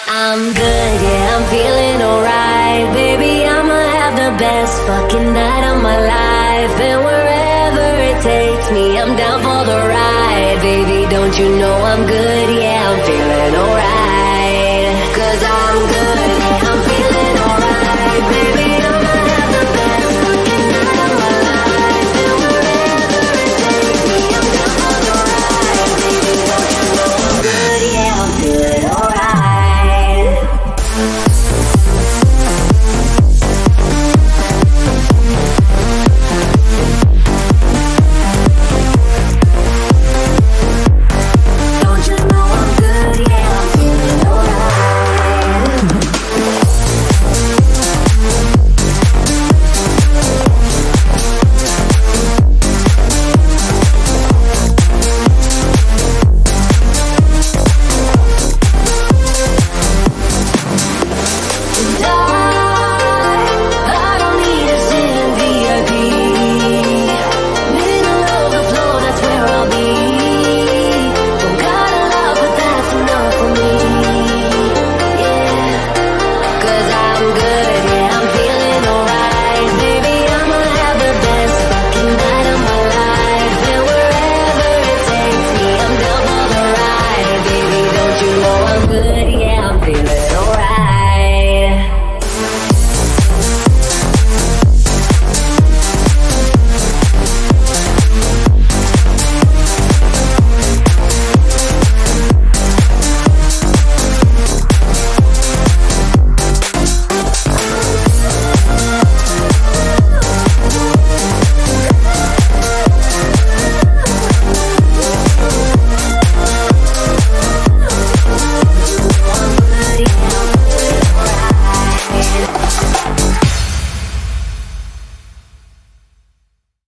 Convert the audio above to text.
I'm good, yeah, I'm feeling alright. Baby, I'ma have the best fucking night of my life. And wherever it takes me, I'm down for the ride. Baby, don't you know I'm good, yeah, I'm feeling alright.